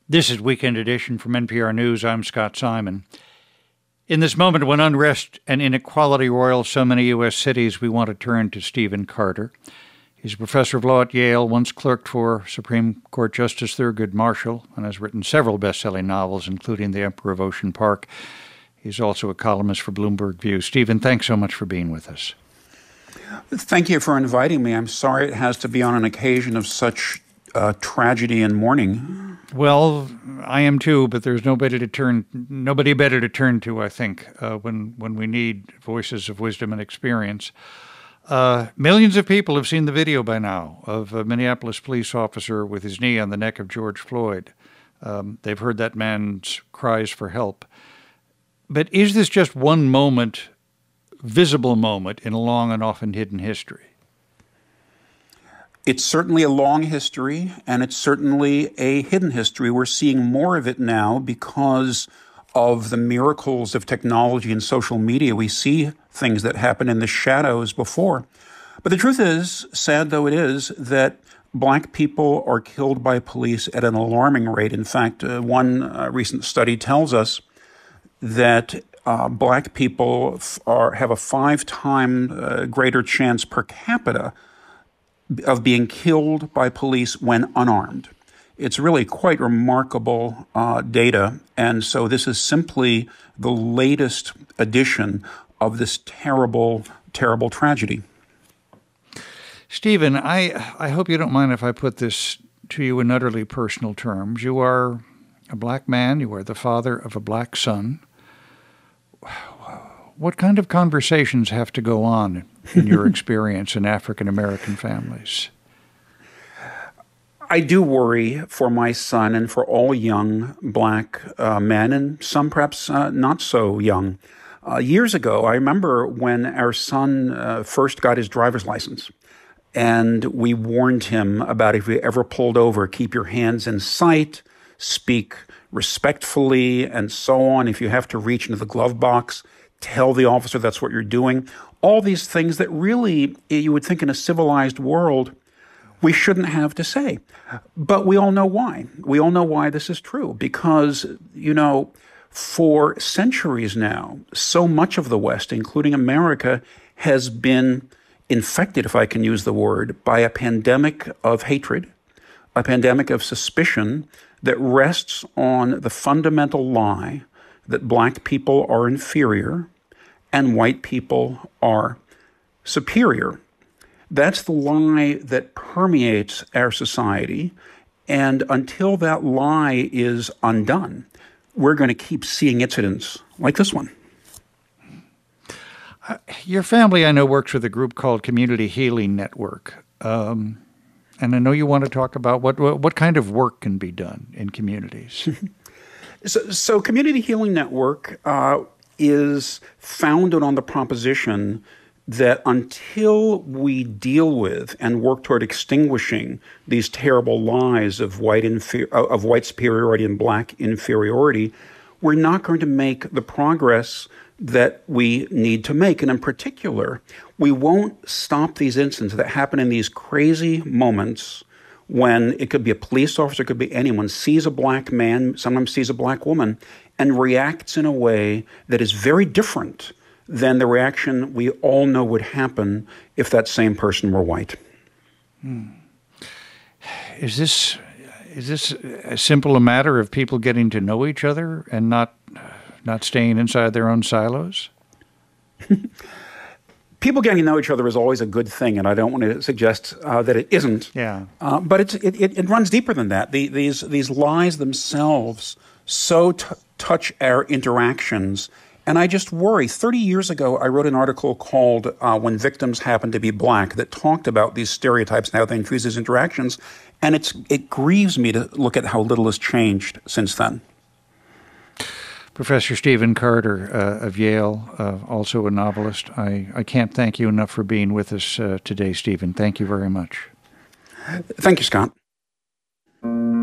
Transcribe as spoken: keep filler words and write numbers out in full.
This is Weekend Edition from N P R News. I'm Scott Simon. In this moment when unrest and inequality roil so many U S cities, we want to turn to Stephen Carter. He's a professor of law at Yale, once clerked for Supreme Court Justice Thurgood Marshall, and has written several best-selling novels, including The Emperor of Ocean Park. He's also a columnist for Bloomberg View. Stephen, thanks so much for being with us. Thank you for inviting me. I'm sorry it has to be on an occasion of such uh, tragedy and mourning. Well, I am too, but there's nobody to turn, nobody better to turn to, I think, uh, when when we need voices of wisdom and experience. Uh, millions of people have seen the video by now of a Minneapolis police officer with his knee on the neck of George Floyd. Um, they've heard that man's cries for help. But is this just one moment, visible moment, in a long and often hidden history? It's certainly a long history, and it's certainly a hidden history. We're seeing more of it now because of the miracles of technology and social media. We see things that happen in the shadows before. But the truth is, sad though it is, that Black people are killed by police at an alarming rate. In fact, uh, one uh, recent study tells us that uh, Black people f- are, have a five-time uh, greater chance per capita of being killed by police when unarmed. It's really quite remarkable uh, data, and so this is simply the latest edition of this terrible, terrible tragedy. Stephen, I, I hope you don't mind if I put this to you in utterly personal terms. You are a Black man. You are the father of a Black son. What kind of conversations have to go on in your experience in African-American families? I do worry for my son and for all young Black uh, men, and some perhaps uh, not so young. Uh, years ago, I remember when our son uh, first got his driver's license, and we warned him about if he ever pulled over, keep your hands in sight, speak respectfully, and so on. If you have to reach into the glove box, tell the officer that's what you're doing. All these things that really, you would think in a civilized world, we shouldn't have to say. But we all know why. We all know why this is true. Because, you know, for centuries now, so much of the West, including America, has been infected, if I can use the word, by a pandemic of hatred, a pandemic of suspicion that rests on the fundamental lie that Black people are inferior and white people are superior. That's the lie that permeates our society. And until that lie is undone, we're going to keep seeing incidents like this one. Uh, your family, I know, works with a group called Community Healing Network. Um, and I know you want to talk about what, what, what kind of work can be done in communities. So, so Community Healing Network uh, is founded on the proposition that until we deal with and work toward extinguishing these terrible lies of white infer- of white superiority and Black inferiority, we're not going to make the progress that we need to make. And in particular, we won't stop these incidents that happen in these crazy moments when it could be a police officer, it could be anyone, sees a Black man, sometimes sees a Black woman, and reacts in a way that is very different than the reaction we all know would happen if that same person were white. Hmm. Is this is this as simple a matter of people getting to know each other and not not staying inside their own silos? People getting to know each other is always a good thing, and I don't want to suggest uh, that it isn't. Yeah. Uh, but it's, it, it, it runs deeper than that. The, these, these lies themselves so t- touch our interactions. And I just worry. thirty years ago, I wrote an article called uh, When Victims Happen to be Black that talked about these stereotypes and how they infuse these interactions. And it's, it grieves me to look at how little has changed since then. Professor Stephen Carter uh, of Yale, uh, also a novelist. I, I can't thank you enough for being with us uh, today, Stephen. Thank you very much. Thank you, Scott.